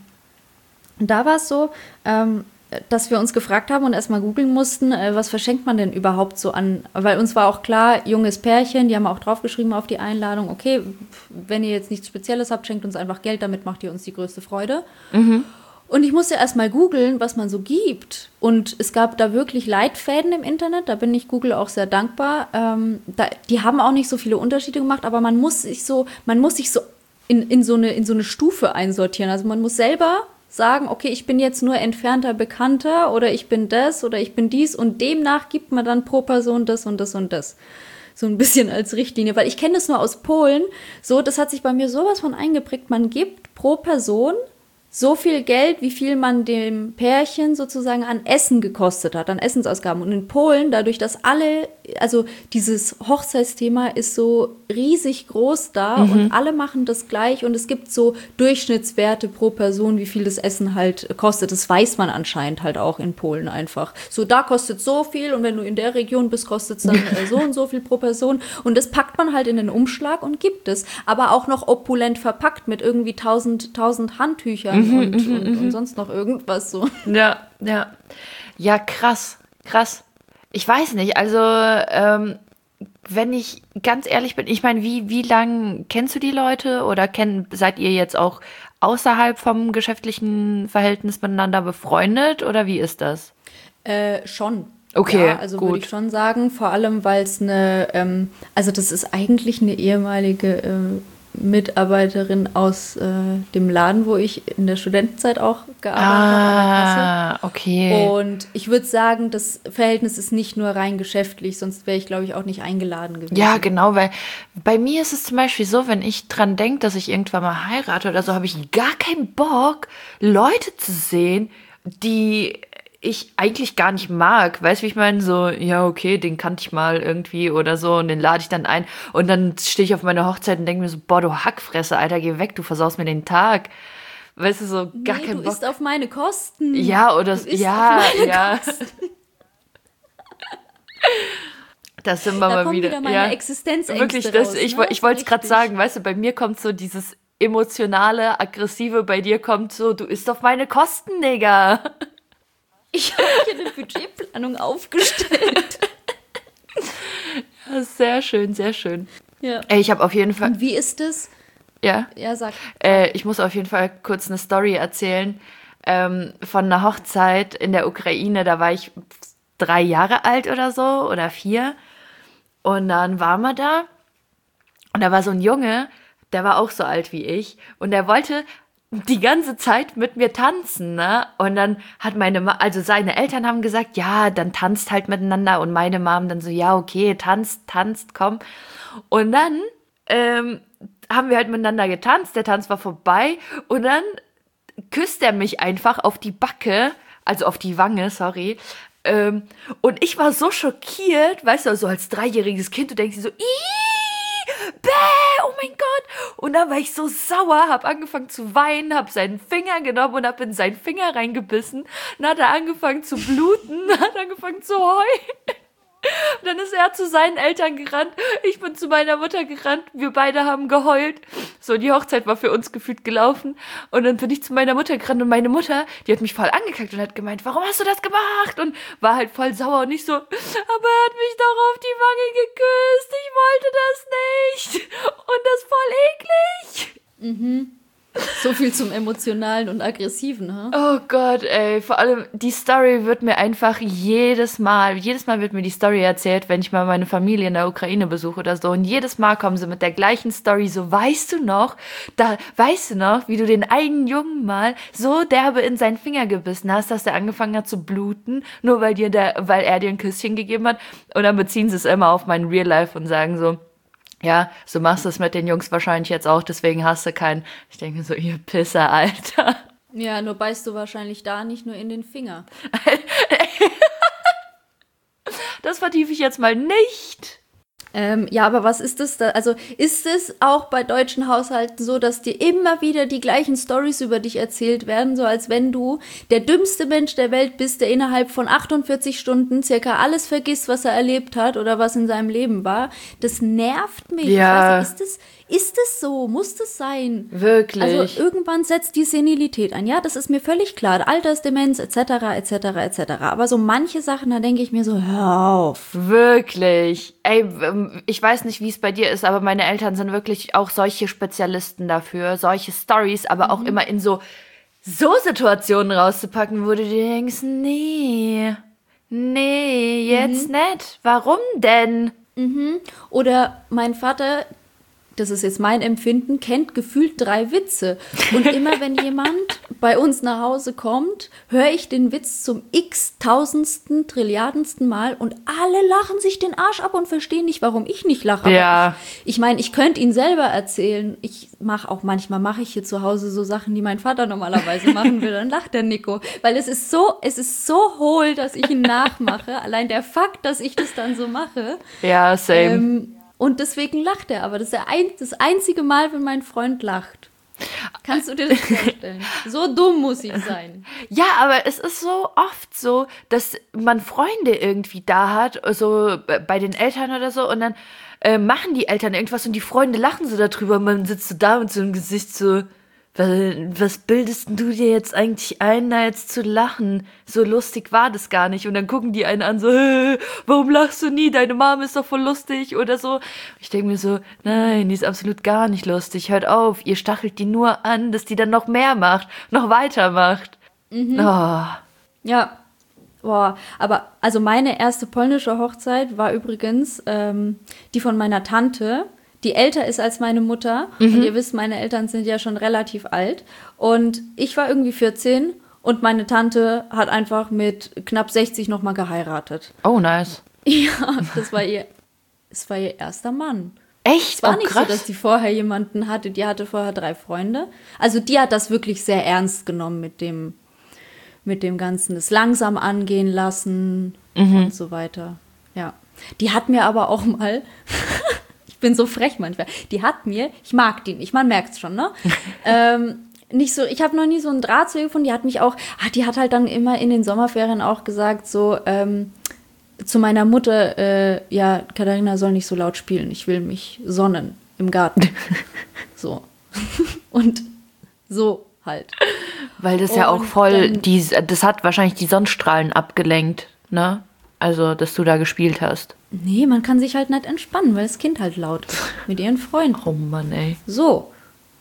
da war es so, ähm, dass wir uns gefragt haben und erstmal googeln mussten, äh, was verschenkt man denn überhaupt so an? Weil uns war auch klar, junges Pärchen, die haben auch draufgeschrieben auf die Einladung, okay, wenn ihr jetzt nichts Spezielles habt, schenkt uns einfach Geld, damit macht ihr uns die größte Freude. Mhm. Und ich musste erstmal googeln, was man so gibt. Und es gab da wirklich Leitfäden im Internet, da bin ich Google auch sehr dankbar. Ähm, da, die haben auch nicht so viele Unterschiede gemacht, aber man muss sich so, man muss sich so in, in, so eine, in so eine Stufe einsortieren. Also man muss selber sagen, okay, ich bin jetzt nur entfernter Bekannter oder ich bin das oder ich bin dies und demnach gibt man dann pro Person das und das und das. So ein bisschen als Richtlinie, weil ich kenne das nur aus Polen. So, das hat sich bei mir sowas von eingeprägt. Man gibt pro Person so viel Geld, wie viel man dem Pärchen sozusagen an Essen gekostet hat, an Essensausgaben. Und in Polen, dadurch, dass alle, also dieses Hochzeitsthema ist so riesig groß da mhm. und alle machen das gleich und es gibt so Durchschnittswerte pro Person, wie viel das Essen halt kostet. Das weiß man anscheinend halt auch in Polen einfach. So, da kostet so viel und wenn du in der Region bist, kostet es dann äh, so und so viel pro Person. Und das packt man halt in den Umschlag und gibt es. Aber auch noch opulent verpackt mit irgendwie tausend, tausend Handtüchern. Mhm, und, und, und, und sonst noch irgendwas so. Ja, ja. Ja, krass, krass. Ich weiß nicht, also ähm, wenn ich ganz ehrlich bin, ich meine, wie, wie lange kennst du die Leute oder kenn, seid ihr jetzt auch außerhalb vom geschäftlichen Verhältnis miteinander befreundet oder wie ist das? Äh, schon. Okay, ja, also würde ich schon sagen, vor allem, weil es eine, ähm, also das ist eigentlich eine ehemalige äh, Mitarbeiterin aus äh, dem Laden, wo ich in der Studentenzeit auch gearbeitet ah, habe. Okay. Und ich würde sagen, das Verhältnis ist nicht nur rein geschäftlich, sonst wäre ich, glaube ich, auch nicht eingeladen gewesen. Ja, genau, weil bei mir ist es zum Beispiel so, wenn ich dran denke, dass ich irgendwann mal heirate oder so, habe ich gar keinen Bock, Leute zu sehen, die ich eigentlich gar nicht mag. Weißt du, wie ich meine? So, ja, okay, den kannte ich mal irgendwie oder so und den lade ich dann ein und dann stehe ich auf meiner Hochzeit und denke mir so, boah, du Hackfresse, Alter, geh weg, du versaust mir den Tag. Weißt du, so gar nee, kein Bock. Du isst auf meine Kosten. Ja, oder so, ja, ja. Das sind wir da mal kommt wieder. wieder meine ja. Existenzängste Wirklich, das, raus, ich, ne? ich wollte es gerade sagen, weißt du, bei mir kommt so dieses emotionale, aggressive, bei dir kommt so, du isst auf meine Kosten, Digga. Ich habe hier eine Budgetplanung aufgestellt. Ja, sehr schön, sehr schön. Ja. Ey, ich habe auf jeden Fall... Und wie ist es? Ja? Ja, sag. Äh, ich muss auf jeden Fall kurz eine Story erzählen ähm, von einer Hochzeit in der Ukraine. Da war ich drei Jahre alt oder so oder vier. Und dann waren wir da und da war so ein Junge, der war auch so alt wie ich und der wollte die ganze Zeit mit mir tanzen, ne? Und dann hat meine Ma- also seine Eltern haben gesagt, ja, dann tanzt halt miteinander und meine Mom dann so, ja, okay, tanzt, tanzt, komm. Und dann ähm, haben wir halt miteinander getanzt, der Tanz war vorbei und dann küsst er mich einfach auf die Backe, also auf die Wange, sorry. Ähm, und ich war so schockiert, weißt du, so als dreijähriges Kind, du denkst dir so, Ih, bäh, oh mein Gott. Und dann war ich so sauer, habe angefangen zu weinen, habe seinen Finger genommen und habe in seinen Finger reingebissen. Dann hat er angefangen zu bluten, hat angefangen zu heulen. Und dann ist er zu seinen Eltern gerannt, ich bin zu meiner Mutter gerannt, wir beide haben geheult. So, die Hochzeit war für uns gefühlt gelaufen. Und dann bin ich zu meiner Mutter gerannt und meine Mutter, die hat mich voll angekackt und hat gemeint, warum hast du das gemacht? Und war halt voll sauer und ich so, aber er hat mich doch auf die Wange geküsst, ich wollte das nicht. Und das ist voll eklig. Mhm. So viel zum Emotionalen und Aggressiven, ha? Oh Gott, ey, vor allem die Story wird mir einfach jedes Mal, jedes Mal wird mir die Story erzählt, wenn ich mal meine Familie in der Ukraine besuche oder so und jedes Mal kommen sie mit der gleichen Story, so, weißt du noch, da, weißt du noch, wie du den einen Jungen mal so derbe in seinen Finger gebissen hast, dass der angefangen hat zu bluten, nur weil dir der, weil er dir ein Küsschen gegeben hat und dann beziehen sie es immer auf mein Real Life und sagen so, ja, so machst du es mit den Jungs wahrscheinlich jetzt auch, deswegen hast du keinen. Ich denke so, ihr Pisser, Alter. Ja, nur beißt du wahrscheinlich da nicht nur in den Finger. Das vertiefe ich jetzt mal nicht. Ähm, ja, aber was ist das da? Also ist es auch bei deutschen Haushalten so, dass dir immer wieder die gleichen Storys über dich erzählt werden, so als wenn du der dümmste Mensch der Welt bist, der innerhalb von achtundvierzig Stunden circa alles vergisst, was er erlebt hat oder was in seinem Leben war? Das nervt mich. Ja. Ich weiß nicht, ist das, ist das so? Muss das sein? Wirklich. Also irgendwann setzt die Senilität ein. Ja, das ist mir völlig klar. Altersdemenz et cetera et cetera et cetera. Aber so manche Sachen, da denke ich mir so, hör auf. Wirklich. Ey, ich weiß nicht, wie es bei dir ist, aber meine Eltern sind wirklich auch solche Spezialisten dafür, solche Stories, aber mhm. auch immer in so, so Situationen rauszupacken, wo du dir denkst, nee, nee, jetzt mhm. nicht. Warum denn? Mhm. Oder mein Vater, das ist jetzt mein Empfinden, kennt gefühlt drei Witze. Und immer wenn jemand bei uns nach Hause kommt, höre ich den Witz zum x-tausendsten, trilliardensten Mal und alle lachen sich den Arsch ab und verstehen nicht, warum ich nicht lache. Ja. Ich meine, ich könnte ihn selber erzählen. Ich mache auch, manchmal mache ich hier zu Hause so Sachen, die mein Vater normalerweise machen will. Dann lacht der Nico. Weil es ist so, es ist so hohl, dass ich ihn nachmache. Allein der Fakt, dass ich das dann so mache. Ja, same. Ähm, Und deswegen lacht er. Aber das ist der ein, das einzige Mal, wenn mein Freund lacht. Kannst du dir das vorstellen? So dumm muss ich sein. Ja, aber es ist so oft so, dass man Freunde irgendwie da hat, so bei den Eltern oder so, und dann äh, machen die Eltern irgendwas und die Freunde lachen so darüber und man sitzt so da mit so einem Gesicht so, was, was bildest du dir jetzt eigentlich ein, da jetzt zu lachen? So lustig war das gar nicht. Und dann gucken die einen an so, warum lachst du nie? Deine Mama ist doch voll lustig oder so. Ich denke mir so, nein, die ist absolut gar nicht lustig. Hört auf, ihr stachelt die nur an, dass die dann noch mehr macht, noch weiter macht. Mhm. Oh. Ja, boah, aber also meine erste polnische Hochzeit war übrigens ähm, die von meiner Tante, die älter ist als meine Mutter. Mhm. Und ihr wisst, meine Eltern sind ja schon relativ alt. Und ich war irgendwie vierzehn und meine Tante hat einfach mit knapp sechzig nochmal geheiratet. Oh, nice. Ja, das war ihr, das war ihr erster Mann. Echt? Es war oh, nicht krass. so, dass die vorher jemanden hatte. Die hatte vorher drei Freunde. Also die hat das wirklich sehr ernst genommen mit dem, mit dem Ganzen, das langsam angehen lassen mhm. und so weiter. Ja. Die hat mir aber auch mal... Ich bin so frech manchmal. Die hat mir, ich mag die nicht, man merkt es schon, ne? ähm, nicht so, ich habe noch nie so einen Draht zu ihr gefunden. Die hat mich auch, ach, die hat halt dann immer in den Sommerferien auch gesagt, so ähm, zu meiner Mutter, äh, ja, Katharina soll nicht so laut spielen, ich will mich sonnen im Garten. So. Und so halt. Weil das Und ja auch voll, dann, die, das hat wahrscheinlich die Sonnenstrahlen abgelenkt, ne? Also, dass du da gespielt hast. Nee, man kann sich halt nicht entspannen, weil das Kind halt laut ist. Mit ihren Freunden. Oh Mann, ey. So,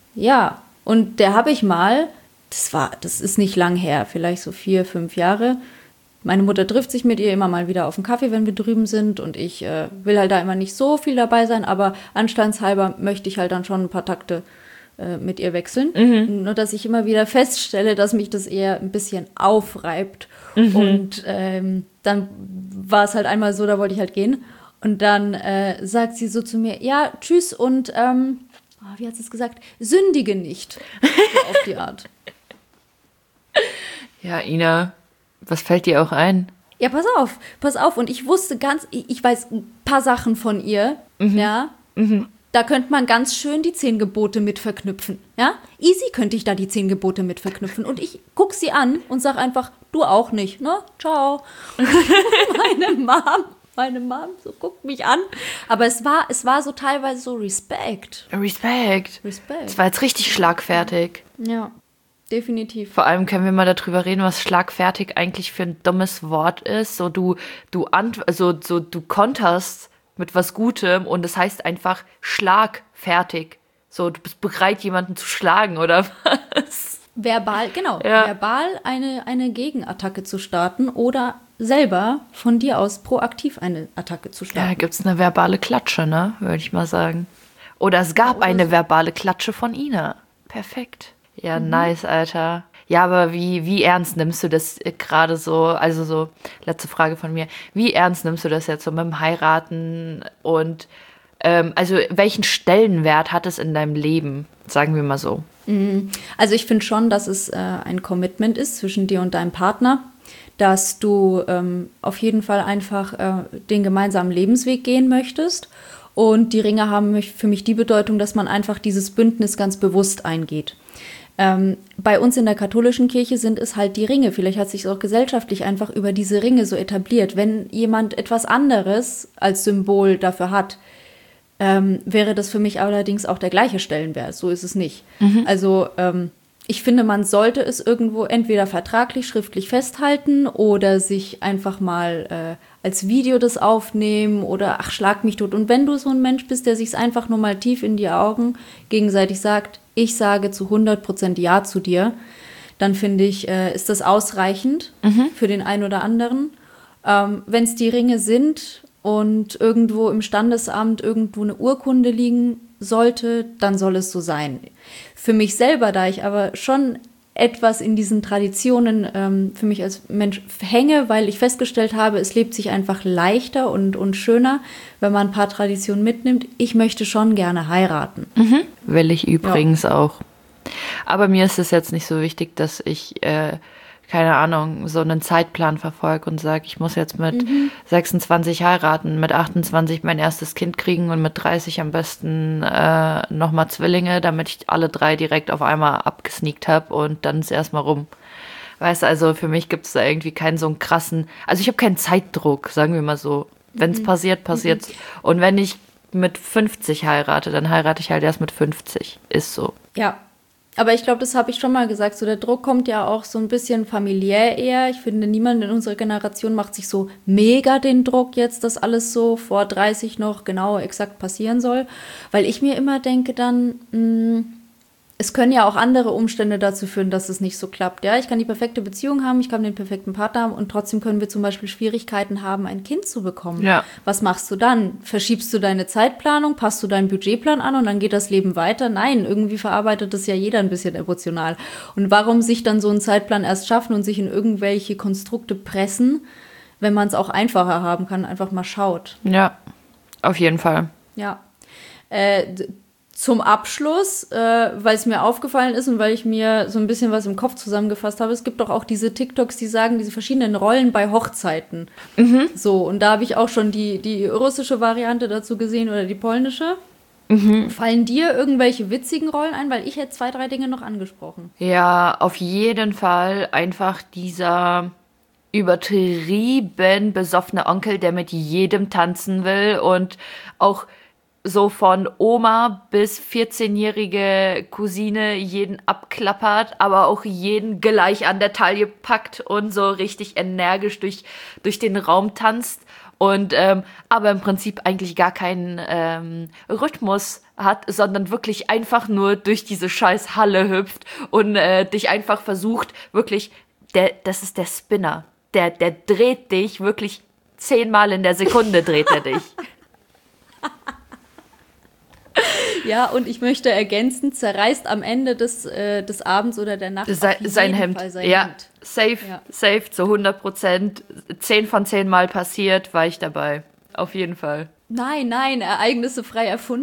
ja. Und der habe ich mal, das war, das ist nicht lang her, vielleicht so vier, fünf Jahre. Meine Mutter trifft sich mit ihr immer mal wieder auf einen Kaffee, wenn wir drüben sind. Und ich äh, will halt da immer nicht so viel dabei sein, aber anstandshalber möchte ich halt dann schon ein paar Takte äh, mit ihr wechseln. Mhm. Nur, dass ich immer wieder feststelle, dass mich das eher ein bisschen aufreibt. Mhm. Und ähm, dann war es halt einmal so, da wollte ich halt gehen. Und dann äh, sagt sie so zu mir, ja, tschüss und, ähm, oh, wie hat sie es gesagt? Sündige nicht. So auf die Art. Ja, Ina, was fällt dir auch ein? Ja, pass auf, pass auf. Und ich wusste ganz, ich, ich weiß ein paar Sachen von ihr, mhm. ja. Mhm. Da könnte man ganz schön die zehn Gebote mit verknüpfen. Ja? Easy könnte ich da die zehn Gebote mit verknüpfen. Und ich gucke sie an und sage einfach, du auch nicht, ne? Ciao. meine Mom, meine Mom so guckt mich an. Aber es war, es war so teilweise so Respekt. Respekt. Respekt. Das war jetzt richtig schlagfertig. Ja, definitiv. Vor allem können wir mal darüber reden, was schlagfertig eigentlich für ein dummes Wort ist. So du, du, ant- also, so, du konterst mit was Gutem und das heißt einfach schlagfertig. So, du bist bereit, jemanden zu schlagen, oder was? Verbal, genau. Ja. Verbal eine, eine Gegenattacke zu starten oder selber von dir aus proaktiv eine Attacke zu Ja, starten. da gibt es eine verbale Klatsche, ne? Würde ich mal sagen. Oder es gab oder eine so. verbale Klatsche von Ina. Perfekt. Ja, nice, Alter. Ja, aber wie, wie ernst nimmst du das äh, gerade so? Also so, letzte Frage von mir. Wie ernst nimmst du das jetzt so mit dem Heiraten? Und ähm, also welchen Stellenwert hat es in deinem Leben? Sagen wir mal so. Also ich finde schon, dass es äh, ein Commitment ist zwischen dir und deinem Partner, dass du ähm, auf jeden Fall einfach äh, den gemeinsamen Lebensweg gehen möchtest. Und die Ringe haben mich- für mich die Bedeutung, dass man einfach dieses Bündnis ganz bewusst eingeht. Ähm, bei uns in der katholischen Kirche sind es halt die Ringe. Vielleicht hat sich auch gesellschaftlich einfach über diese Ringe so etabliert. Wenn jemand etwas anderes als Symbol dafür hat, ähm, wäre das für mich allerdings auch der gleiche Stellenwert. So ist es nicht. Also ähm, ich finde, man sollte es irgendwo entweder vertraglich, schriftlich festhalten oder sich einfach mal äh, als Video das aufnehmen oder ach, schlag mich tot. Und wenn du so ein Mensch bist, der sich einfach nur mal tief in die Augen gegenseitig sagt, ich sage zu hundert Prozent Ja zu dir, dann finde ich, äh, ist das ausreichend für den einen oder anderen. Ähm, wenn es die Ringe sind und irgendwo im Standesamt irgendwo eine Urkunde liegen sollte, dann soll es so sein. Für mich selber, da ich aber schon etwas in diesen Traditionen ähm, für mich als Mensch hänge, weil ich festgestellt habe, es lebt sich einfach leichter und, und schöner, wenn man ein paar Traditionen mitnimmt. Ich möchte schon gerne heiraten. Will ich übrigens auch. Aber mir ist es jetzt nicht so wichtig, dass ich, äh, keine Ahnung, so einen Zeitplan verfolge und sage, ich muss jetzt mit sechsundzwanzig heiraten, mit achtundzwanzig mein erstes Kind kriegen und mit dreißig am besten äh, nochmal Zwillinge, damit ich alle drei direkt auf einmal abgesneakt habe und dann ist erstmal rum. Weißt du, also für mich gibt es da irgendwie keinen so einen krassen, also ich habe keinen Zeitdruck, sagen wir mal so. Wenn es passiert, passiert's. Und wenn ich mit fünfzig heirate, dann heirate ich halt erst mit fünfzig. Ist so. Ja, aber ich glaube, das habe ich schon mal gesagt. So der Druck kommt ja auch so ein bisschen familiär eher. Ich finde, niemand in unserer Generation macht sich so mega den Druck jetzt, dass alles so vor dreißig noch genau exakt passieren soll. Weil ich mir immer denke dann, mh, es können ja auch andere Umstände dazu führen, dass es nicht so klappt. Ja, ich kann die perfekte Beziehung haben, ich kann den perfekten Partner haben und trotzdem können wir zum Beispiel Schwierigkeiten haben, ein Kind zu bekommen. Ja. Was machst du dann? Verschiebst du deine Zeitplanung? Passt du deinen Budgetplan an und dann geht das Leben weiter? Nein, irgendwie verarbeitet das ja jeder ein bisschen emotional. Und warum sich dann so einen Zeitplan erst schaffen und sich in irgendwelche Konstrukte pressen, wenn man es auch einfacher haben kann, einfach mal schaut. Ja, auf jeden Fall. Ja. Äh, d- Zum Abschluss, äh, weil es mir aufgefallen ist und weil ich mir so ein bisschen was im Kopf zusammengefasst habe, es gibt doch auch diese TikToks, die sagen, diese verschiedenen Rollen bei Hochzeiten. So, und da habe ich auch schon die, die russische Variante dazu gesehen oder die polnische. Fallen dir irgendwelche witzigen Rollen ein? Weil ich hätte zwei, drei Dinge noch angesprochen. Ja, auf jeden Fall einfach dieser übertrieben besoffene Onkel, der mit jedem tanzen will und auch so von Oma bis vierzehnjährige Cousine jeden abklappert, aber auch jeden gleich an der Taille packt und so richtig energisch durch, durch den Raum tanzt und ähm, aber im Prinzip eigentlich gar keinen ähm, Rhythmus hat, sondern wirklich einfach nur durch diese scheiß Halle hüpft und äh, dich einfach versucht, wirklich, der, das ist der Spinner, der, der dreht dich wirklich zehnmal in der Sekunde, dreht er dich. Ja, und ich möchte ergänzen, zerreißt am Ende des, äh, des Abends oder der Nacht Sein, auf sein jeden Hemd. Fall sein Ja, Hemd. safe, Ja. safe zu hundert Prozent. Zehn von zehn Mal passiert, war ich dabei. Auf jeden Fall. Nein, nein, Ereignisse frei erfunden.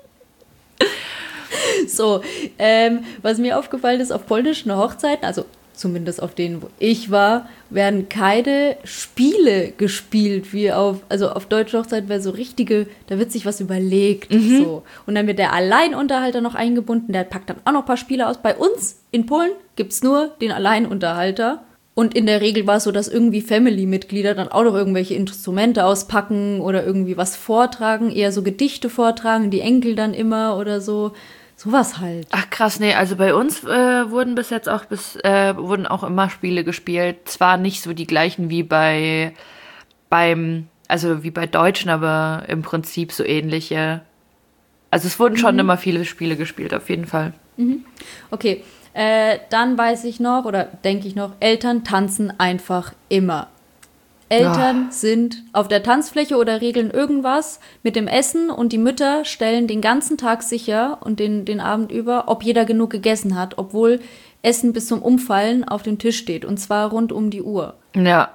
So, ähm, was mir aufgefallen ist, auf polnischen Hochzeiten, also zumindest auf denen, wo ich war, werden keine Spiele gespielt, wie auf, also auf deutscher Hochzeit wäre so richtige, da wird sich was überlegt, mhm. so. Und dann wird der Alleinunterhalter noch eingebunden, der packt dann auch noch ein paar Spiele aus. Bei uns in Polen gibt es nur den Alleinunterhalter. Und in der Regel war es so, dass irgendwie Family-Mitglieder dann auch noch irgendwelche Instrumente auspacken oder irgendwie was vortragen, eher so Gedichte vortragen, die Enkel dann immer oder so. Sowas halt. Ach krass, nee, also bei uns äh, wurden bis jetzt auch bis äh, wurden auch immer Spiele gespielt. Zwar nicht so die gleichen wie bei beim, also wie bei Deutschen, aber im Prinzip so ähnliche. Also es wurden schon mhm. immer viele Spiele gespielt, auf jeden Fall. Mhm. Okay. Äh, dann weiß ich noch, oder denke ich noch, Eltern tanzen einfach immer. Eltern oh. sind auf der Tanzfläche oder regeln irgendwas mit dem Essen und die Mütter stellen den ganzen Tag sicher und den, den Abend über, ob jeder genug gegessen hat, obwohl Essen bis zum Umfallen auf dem Tisch steht und zwar rund um die Uhr. Ja,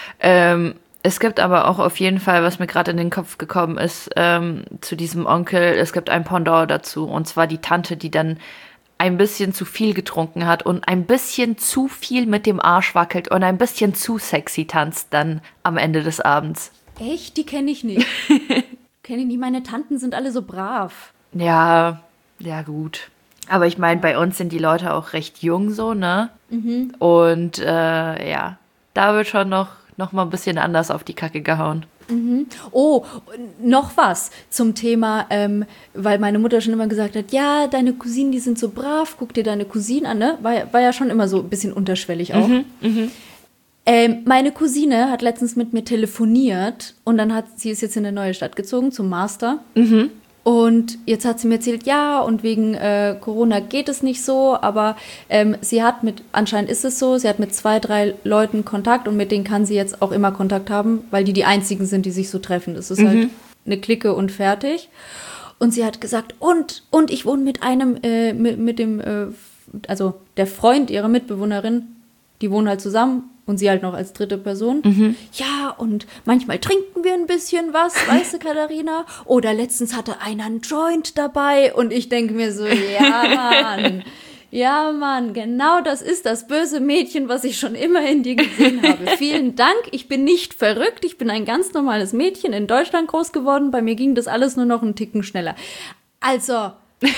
ähm, es gibt aber auch auf jeden Fall, was mir gerade in den Kopf gekommen ist, ähm, zu diesem Onkel, es gibt ein Pendant dazu und zwar die Tante, die dann ein bisschen zu viel getrunken hat und ein bisschen zu viel mit dem Arsch wackelt und ein bisschen zu sexy tanzt dann am Ende des Abends. Echt? Die kenne ich nicht. Kenne ich nicht. Meine Tanten sind alle so brav. Ja, ja gut. Aber ich meine, bei uns sind die Leute auch recht jung so, ne? Mhm. Und äh, ja, da wird schon noch, noch mal ein bisschen anders auf die Kacke gehauen. Mhm. Oh, noch was zum Thema, ähm, weil meine Mutter schon immer gesagt hat, ja, deine Cousinen, die sind so brav, guck dir deine Cousinen an, ne? War, war ja schon immer so ein bisschen unterschwellig auch. Mhm, mh. ähm, meine Cousine hat letztens mit mir telefoniert und dann hat sie ist jetzt in eine neue Stadt gezogen, zum Master. Mhm. Und jetzt hat sie mir erzählt, ja, und wegen äh, Corona geht es nicht so, aber ähm, sie hat mit, anscheinend ist es so, sie hat mit zwei, drei Leuten Kontakt und mit denen kann sie jetzt auch immer Kontakt haben, weil die die einzigen sind, die sich so treffen. Das ist mhm. halt eine Clique und fertig. Und sie hat gesagt, und, und ich wohne mit einem, äh, mit, mit dem, äh, also der Freund ihrer Mitbewohnerin, die wohnen halt zusammen. Und sie halt noch als dritte Person. Mhm. Ja, und manchmal trinken wir ein bisschen was, weißt du, Katharina? Oder letztens hatte einer einen Joint dabei. Und ich denke mir so, ja, Mann. Ja, Mann, genau das ist das böse Mädchen, was ich schon immer in dir gesehen habe. Vielen Dank, ich bin nicht verrückt. Ich bin ein ganz normales Mädchen, in Deutschland groß geworden. Bei mir ging das alles nur noch einen Ticken schneller. Also,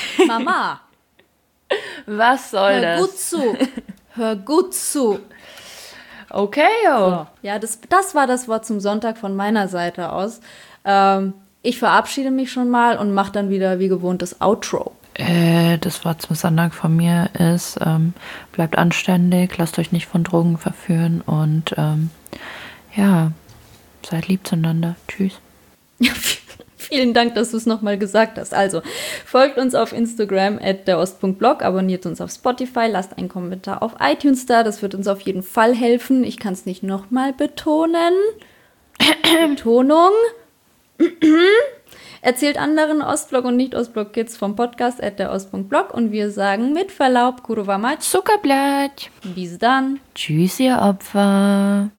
Mama. Was soll hör das? Hör gut zu. Hör gut zu. Okay, oh. So. Ja, das, das war das Wort zum Sonntag von meiner Seite aus. Ähm, ich verabschiede mich schon mal und mache dann wieder wie gewohnt das Outro. Äh, das Wort zum Sonntag von mir ist, ähm, bleibt anständig, lasst euch nicht von Drogen verführen und ähm, ja, seid lieb zueinander. Tschüss. Vielen Dank, dass du es nochmal gesagt hast. Also, folgt uns auf Instagram at derost.blog, abonniert uns auf Spotify, lasst einen Kommentar auf iTunes da, das wird uns auf jeden Fall helfen. Ich kann es nicht nochmal betonen. Betonung. Erzählt anderen Ostblog und Nicht-Ostblog-Kids vom Podcast at derost.blog und wir sagen mit Verlaub, Kurwa mać, Zuckerblatt. Bis dann. Tschüss, ihr Opfer.